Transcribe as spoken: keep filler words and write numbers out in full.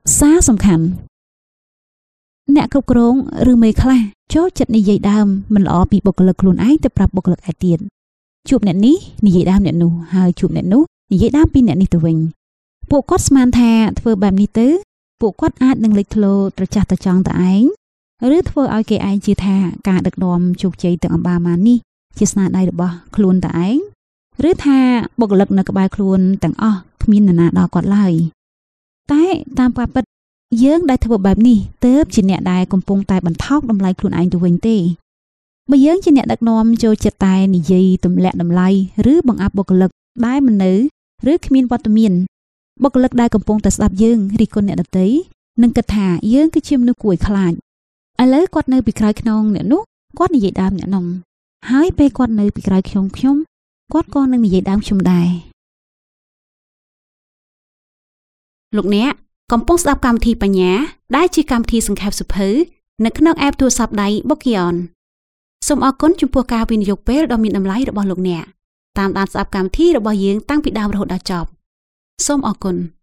សារសំខាន់អ្នកគ្រប់គ្រងឬមេខ្លះចូលចិត្តនិយាយដើមមិនល្អពីបុគ្គលិកខ្លួនឯងទៅប្រាប់បុគ្គលិកឯទៀតជួបអ្នកនេះនិយាយដើមអ្នកនោះហើយជួបអ្នកនោះនិយាយដើមពីអ្នកនេះទៅវិញពួកគាត់ស្មានថាធ្វើបែបនេះទៅពួកគាត់អាចនឹងលេចធ្លោត្រចះត្រចង់ទៅឯងឬធ្វើឲ្យគេឯងជឿថាការដឹកនាំជោគជ័យទាំងអម្បាលម៉ាននេះជាស្នាដៃរបស់ខ្លួនតែឯងឬថាបុគ្គលិកនៅក្បែរខ្លួនទាំងអស់គ្មាននរណាដល់គាត់ឡើយតែតាមការពិតយើងដែលធ្វើបែបនេះទើបជាអ្នកដែលកំពុងតែបន្ថោកតម្លៃខ្លួនឯងទៅវិញទេបើយើងជាអ្នកដឹកនាំចូលចិត្តតែនិយាយទម្លាក់តម្លៃឬបង្អាប់បុគ្គលិកដែលមិននៅឬគ្មានវត្តមានបុគ្គលិកដែលកំពុងតែស្ដាប់យើងរិះគន់អ្នកដទៃនឹងគិតថាយើងគឺជាមនុស្សគួរឲ្យខ្លាចឥឡូវគាត់នៅពីក្រោយខ្នងអ្នកនោះគាត់និយាយដើមអ្នកនោះហើយពេលគាត់នៅពីក្រោយខ្ញុំខ្ញុំគាត់ក៏នឹងនិយាយដើមខ្ញុំដែរលោកអ្នកកំពុងស្ដាប់កម្មវិធីបញ្ញាដែលជាកម្មវិធីសង្ខេបសៀវភៅនៅក្នុង app ទូរស័ព្ទដៃ Bokion សូមអរគុណចំពោះការវិនិយោគពេលដ៏មានតម្លៃរបស់លោកអ្នកតាមដានស្ដាប់កម្មវិធីរបស់យើងតាំងពីដើមរហូតដល់ចប់សូមអរគុណ